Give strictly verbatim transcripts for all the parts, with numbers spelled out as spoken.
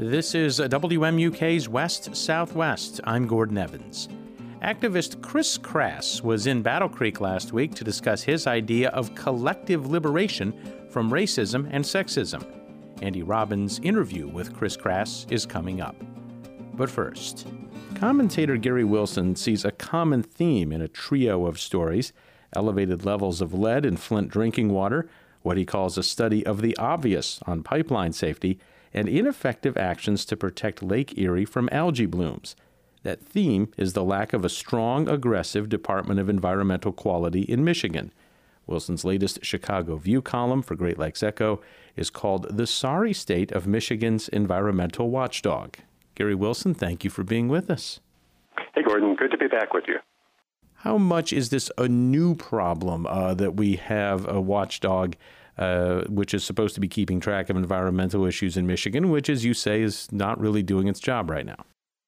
This is W M U K's West Southwest. I'm Gordon Evans. Activist Chris Crass was in Battle Creek last week to discuss his idea of collective liberation from racism and sexism. Andy Robbins' interview with Chris Crass is coming up. But first, commentator Gary Wilson sees a common theme in a trio of stories: elevated levels of lead in Flint drinking water, what he calls a study of the obvious on pipeline safety, and ineffective actions to protect Lake Erie from algae blooms. That theme is the lack of a strong, aggressive Department of Environmental Quality in Michigan. Wilson's latest Chicago View column for Great Lakes Echo is called The Sorry State of Michigan's Environmental Watchdog. Gary Wilson, thank you for being with us. Hey, Gordon. Good to be back with you. How much is this a new problem uh, that we have a watchdog uh, which is supposed to be keeping track of environmental issues in Michigan, which, as you say, is not really doing its job right now?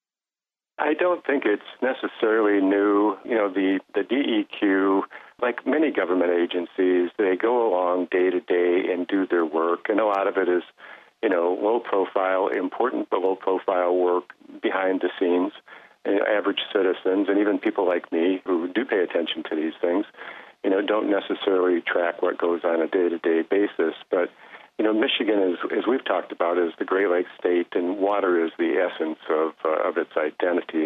I don't think it's necessarily new. You know, the, the D E Q, like many government agencies, they go along day to day and do their work, and a lot of it is, you know, low-profile, important but low-profile work behind the scenes. You know, average citizens, and even people like me who do pay attention to these things, you know, don't necessarily track what goes on a day-to-day basis. But, you know, Michigan, is, as we've talked about, is the Great Lakes state, and water is the essence of uh, of its identity.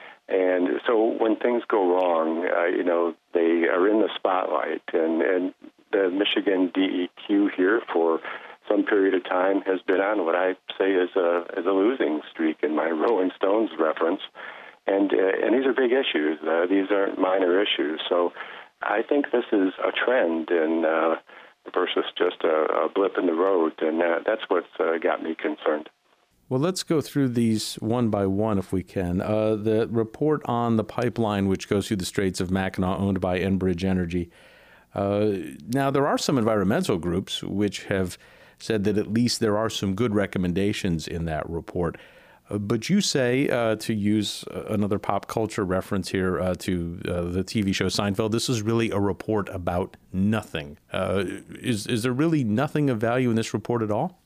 And so when things go wrong, uh, you know, they are in the spotlight. And, and the Michigan D E Q here for some period of time has been on what I say is a, is a losing streak in my Rolling Stones reference. And uh, and these are big issues. Uh, these aren't minor issues. So I think this is a trend and uh, versus just a, a blip in the road. And uh, that's what's uh, got me concerned. Well, let's go through these one by one if we can. Uh, the report on the pipeline which goes through the Straits of Mackinac, owned by Enbridge Energy. Uh, now, there are some environmental groups which have said that at least there are some good recommendations in that report. Uh, but you say, uh, to use another pop culture reference here uh, to uh, the T V show Seinfeld, this is really a report about nothing. Uh, is is there really nothing of value in this report at all?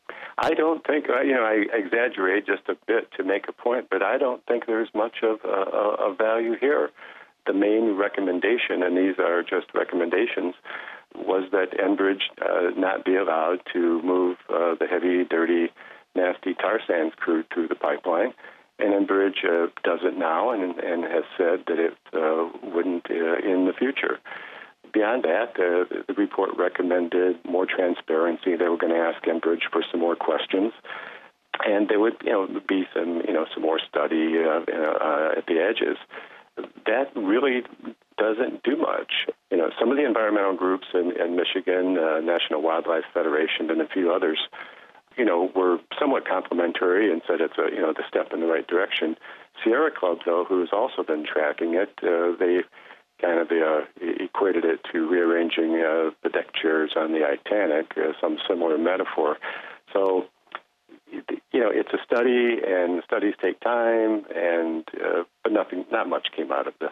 I don't think, uh, you know, I exaggerate just a bit to make a point, but I don't think there's much of uh, a value here. The main recommendation, and these are just recommendations, was that Enbridge uh, not be allowed to move uh, the heavy, dirty, nasty tar sands crude through the pipeline. And Enbridge uh, does it now and, and has said that it uh, wouldn't uh, in the future. Beyond that, uh, the report recommended more transparency. They were going to ask Enbridge for some more questions, and there would, you know, be some, you know, some more study uh, uh, at the edges. That really doesn't do much. You know, some of the environmental groups in, in Michigan, uh, National Wildlife Federation, and a few others, you know, were somewhat complimentary and said it's a, you know, the step in the right direction. Sierra Club, though, who's also been tracking it, uh, they kind of uh, equated it to rearranging uh, the deck chairs on the Titanic, uh, some similar metaphor. So, you know, it's a study, and studies take time, and uh, but nothing, not much came out of this.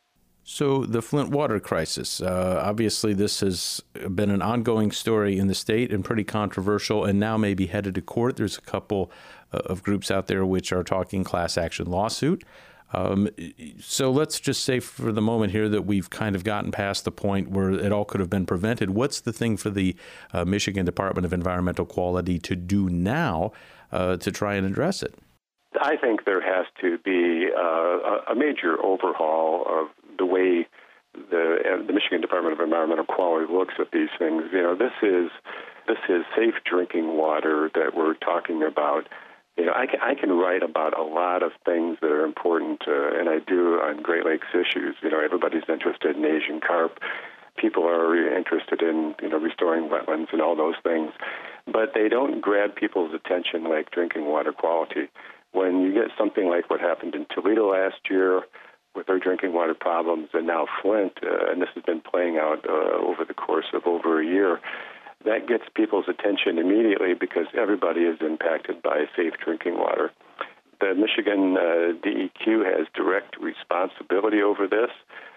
So the Flint water crisis, uh, obviously this has been an ongoing story in the state and pretty controversial, and now may be headed to court. There's a couple uh, of groups out there which are talking class action lawsuit. Um, so let's just say for the moment here that we've kind of gotten past the point where it all could have been prevented. What's the thing for the uh, Michigan Department of Environmental Quality to do now uh, to try and address it? I think there has to be uh, a major overhaul of the way the, uh, the Michigan Department of Environmental Quality looks at these things. You know, this is this is safe drinking water that we're talking about. You know, I can, I can write about a lot of things that are important, uh, and I do on Great Lakes issues. You know, everybody's interested in Asian carp. People are interested in, you know, restoring wetlands and all those things. But they don't grab people's attention like drinking water quality. When you get something like what happened in Toledo last year with their drinking water problems, and now Flint, uh, and this has been playing out uh, over the course of over a year, that gets people's attention immediately because everybody is impacted by safe drinking water. The Michigan uh, D E Q has direct responsibility over this,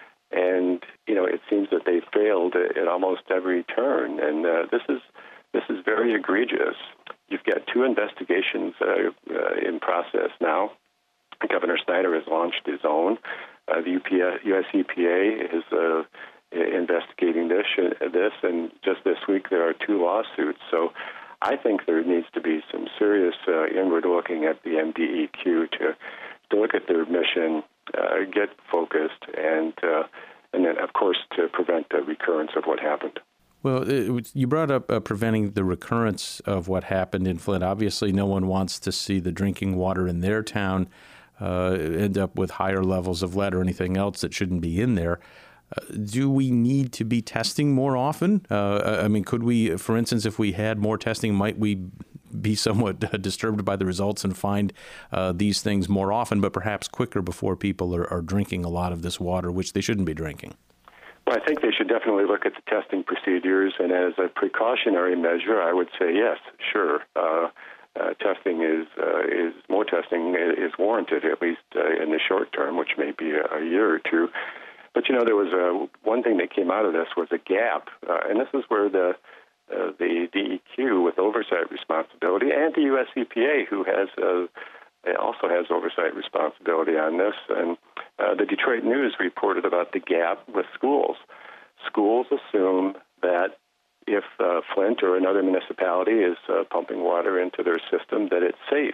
and you know it seems that they failed at almost every turn. And uh, this is this is very egregious. you've got two investigations uh, uh, in process now. Governor Snyder has launched his own. Uh, the U P S, U S E P A is uh, investigating this, uh, this, and just this week there are two lawsuits. So I think there needs to be some serious uh, inward looking at the M D E Q to, to look at their mission, uh, get focused, and uh, and then, of course, to prevent the recurrence of what happened. Well, it, you brought up uh, preventing the recurrence of what happened in Flint. Obviously, no one wants to see the drinking water in their town uh, end up with higher levels of lead or anything else that shouldn't be in there. Uh, do we need to be testing more often? Uh, I mean, could we, for instance, if we had more testing, might we be somewhat disturbed by the results and find uh, these things more often, but perhaps quicker before people are, are drinking a lot of this water, which they shouldn't be drinking? Well, I think they should definitely look at the testing procedures, and as a precautionary measure, I would say yes, sure. Uh, uh, testing is uh, is more testing is warranted, at least uh, in the short term, which may be a, a year or two. But you know, there was a one thing that came out of this was a gap, uh, and this is where the uh, the D E Q with oversight responsibility and the U S E P A, who has uh, also has oversight responsibility on this, and uh, the Detroit News reported about the gap with schools. Schools assume that if uh, Flint or another municipality is uh, pumping water into their system, that it's safe.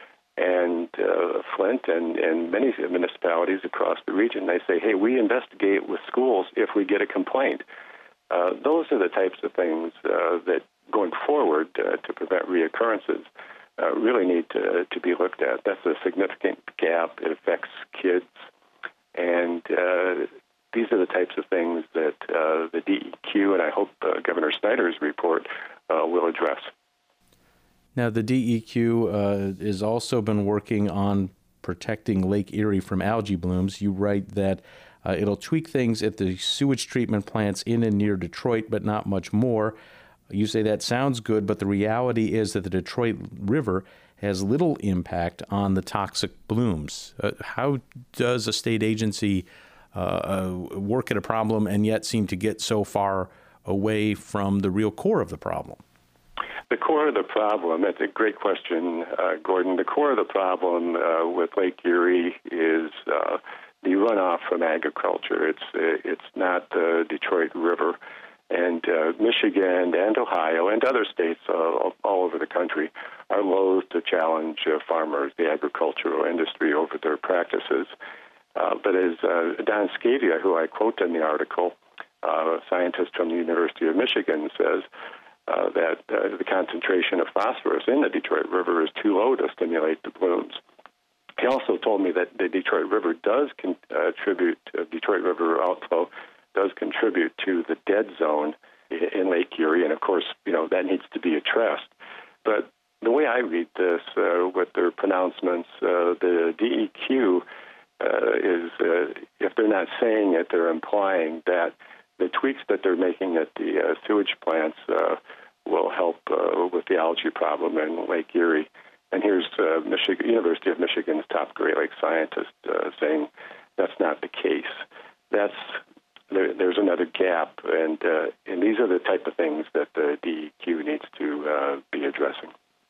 And uh, Flint and, and many municipalities across the region, they say, hey, we investigate with schools if we get a complaint. Uh, those are the types of things uh, that going forward uh, to prevent reoccurrences uh, really need to, to be looked at. That's a significant gap. It affects kids. And uh, these are the types of things that uh, the D E Q and I hope uh, Governor Snyder's report uh, will address. Now, the D E Q uh, has also been working on protecting Lake Erie from algae blooms. You write that uh, it'll tweak things at the sewage treatment plants in and near Detroit, but not much more. You say that sounds good, but the reality is that the Detroit River has little impact on the toxic blooms. Uh, how does a state agency uh, uh, work at a problem and yet seem to get so far away from the real core of the problem? The core of the problem, that's a great question, uh, Gordon. The core of the problem uh, with Lake Erie is uh, the runoff from agriculture. It's uh, it's not the Detroit River. And uh, Michigan and Ohio and other states uh, all over the country are loath to challenge uh, farmers, the agricultural industry, over their practices. Uh, but as uh, Don Scavia, who I quote in the article, uh, a scientist from the University of Michigan, says, Uh, that uh, the concentration of phosphorus in the Detroit River is too low to stimulate the blooms. He also told me that the Detroit River does contribute, uh, Detroit River outflow does contribute to the dead zone in Lake Erie, and of course, you know, that needs to be addressed. But the way I read this, uh, with their pronouncements, uh, the D E Q uh, is, uh, if they're not saying it, they're implying that the tweaks that they're making at the uh, sewage plants uh, will help uh, with the algae problem in Lake Erie. And here's uh, Michigan, University of Michigan's top Great Lakes scientist uh, saying that's not the case. That's there, there's another gap, and uh, and these are the type of things that the D E Q needs to uh, be addressing.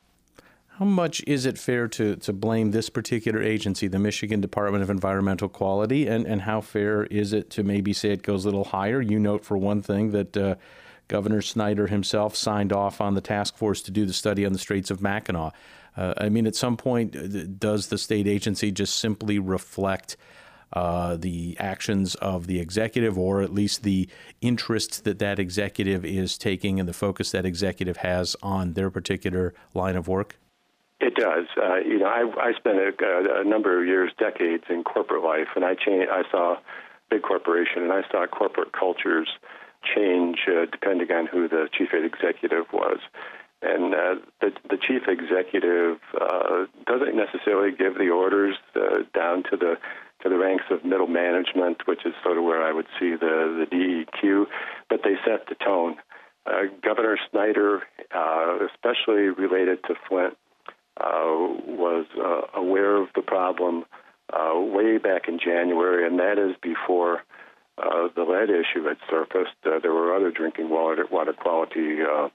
How much is it fair to, to blame this particular agency, the Michigan Department of Environmental Quality, and, and how fair is it to maybe say it goes a little higher? You note, for one thing, that uh, Governor Snyder himself signed off on the task force to do the study on the Straits of Mackinac. Uh, I mean, at some point, does the state agency just simply reflect uh, the actions of the executive, or at least the interests that that executive is taking and the focus that executive has on their particular line of work? It does. Uh, you know, I, I spent a, a number of years, decades in corporate life, and I changed, I saw big corporation, and I saw corporate cultures change uh, depending on who the chief executive was. And uh, the, the chief executive uh, doesn't necessarily give the orders uh, down to the to the ranks of middle management, which is sort of where I would see the, the D E Q, but they set the tone. Uh, Governor Snyder, uh, especially related to Flint, Uh, was uh, aware of the problem uh, way back in January, and that is before uh, the lead issue had surfaced. Uh, there were other drinking water, water quality uh,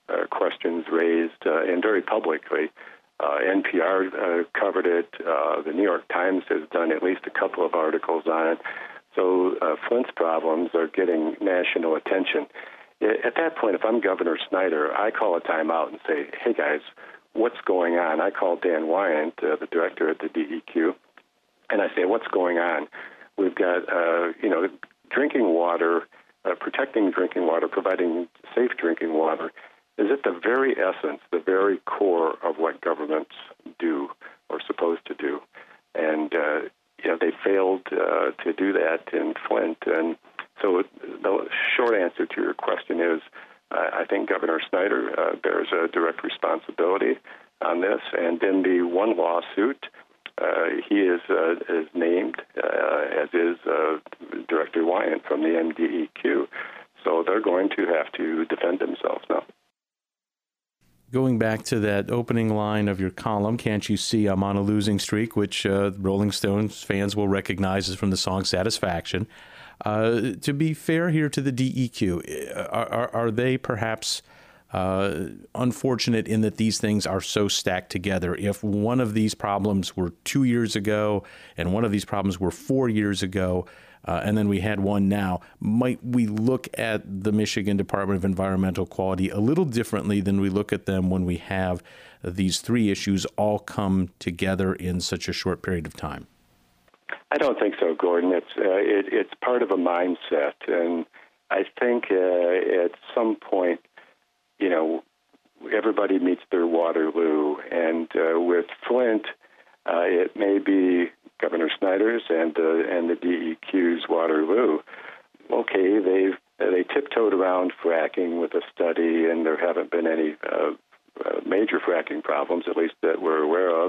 uh, questions raised, uh, and very publicly. Uh, N P R uh, covered it. Uh, the New York Times has done at least a couple of articles on it. So uh, Flint's problems are getting national attention. At that point, if I'm Governor Snyder, I call a timeout and say, hey, guys, what's going on? I call Dan Wyant, uh, the director at the D E Q, and I say, what's going on? We've got, uh, you know, drinking water, uh, protecting drinking water, providing safe drinking water is at the very essence, the very core of what governments do or supposed to do. And, uh, you know, they failed uh, to do that in Flint. And so the short answer to your question is uh, I think Governor Snyder uh, bears a direct responsibility on this. And in the one lawsuit, uh, he is, uh, is named, uh, as is uh, Director Wyant from the M D E Q. So they're going to have to defend themselves now. Going back to that opening line of your column, Can't You See I'm on a Losing Streak, which uh, Rolling Stones fans will recognize as from the song Satisfaction. Uh, to be fair here to the D E Q, are, are, are they perhaps uh, unfortunate in that these things are so stacked together? If one of these problems were two years ago and one of these problems were four years ago, Uh, and then we had one now, might we look at the Michigan Department of Environmental Quality a little differently than we look at them when we have these three issues all come together in such a short period of time? I don't think so, Gordon. It's uh, it, it's part of a mindset, and I think uh, at some point, you know, everybody meets their Waterloo, and uh, with Flint, uh, it may be Governor Snyder's and uh, and the D E Q's Waterloo. Okay, they've they tiptoed around fracking with a study, and there haven't been any uh, uh, major fracking problems, at least that we're aware of.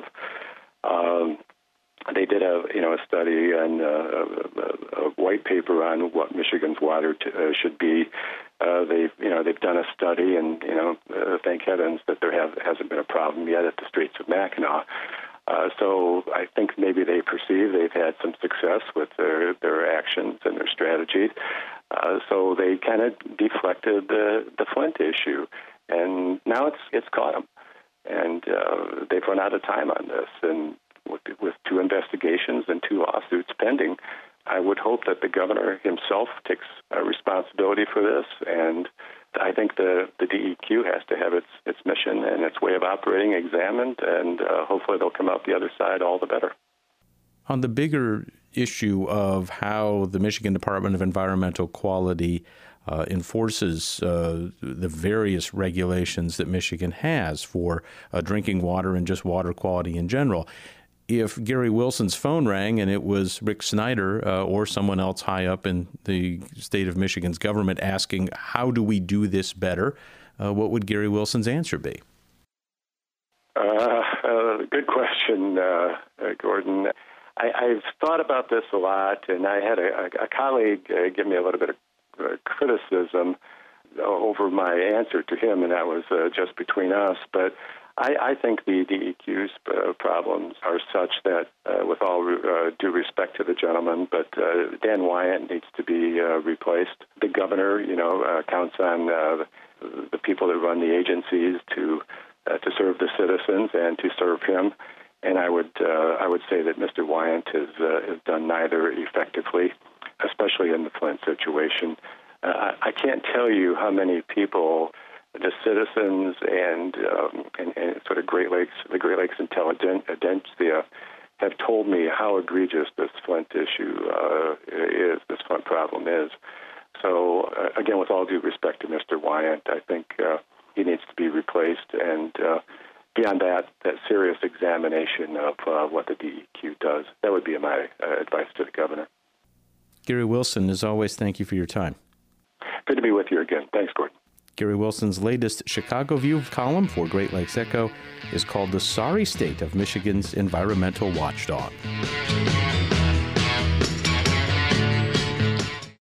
Um, they did a you know a study and uh, a, a white paper on what Michigan's water t- uh, should be. Uh, they've you know they've done a study, and you know uh, thank heavens that there have, hasn't been a problem yet at the Straits of Mackinac. Uh, so I think maybe they perceive they've had some success with their, their actions and their strategy. Uh, so they kind of deflected the, the Flint issue, and now it's it's caught them. And uh, they've run out of time on this. And with, with two investigations and two lawsuits pending, I would hope that the governor himself takes uh, responsibility for this. And I think the, the D E Q has to have its its mission and its way of operating examined, and uh, hopefully they'll come out the other side all the better. On the bigger issue of how the Michigan Department of Environmental Quality uh, enforces uh, the various regulations that Michigan has for uh, drinking water and just water quality in general, if Gary Wilson's phone rang and it was Rick Snyder uh, or someone else high up in the state of Michigan's government asking, how do we do this better, uh, what would Gary Wilson's answer be? Uh, uh, good question, uh, uh, Gordon. I, I've thought about this a lot, and I had a, a colleague uh, give me a little bit of uh, criticism over my answer to him, and that was uh, just between us. But I, I think the D E Q's uh, problems are such that, uh, with all uh, due respect to the gentleman, but uh, Dan Wyant needs to be uh, replaced. The governor, you know, uh, counts on uh, the people that run the agencies to uh, to serve the citizens and to serve him. And I would uh, I would say that Mister Wyant has uh, has done neither effectively, especially in the Flint situation. Uh, I can't tell you how many people, the citizens and, um, and, and sort of Great Lakes, the Great Lakes intelligentsia, have told me how egregious this Flint issue uh, is, this Flint problem is. So, uh, again, with all due respect to Mister Wyant, I think uh, he needs to be replaced. And uh, beyond that, that serious examination of uh, what the D E Q does, that would be my uh, advice to the governor. Gary Wilson, as always, thank you for your time. Good to be with you again. Thanks, Gordon. Gary Wilson's latest Chicago View column for Great Lakes Echo is called The Sorry State of Michigan's Environmental Watchdog.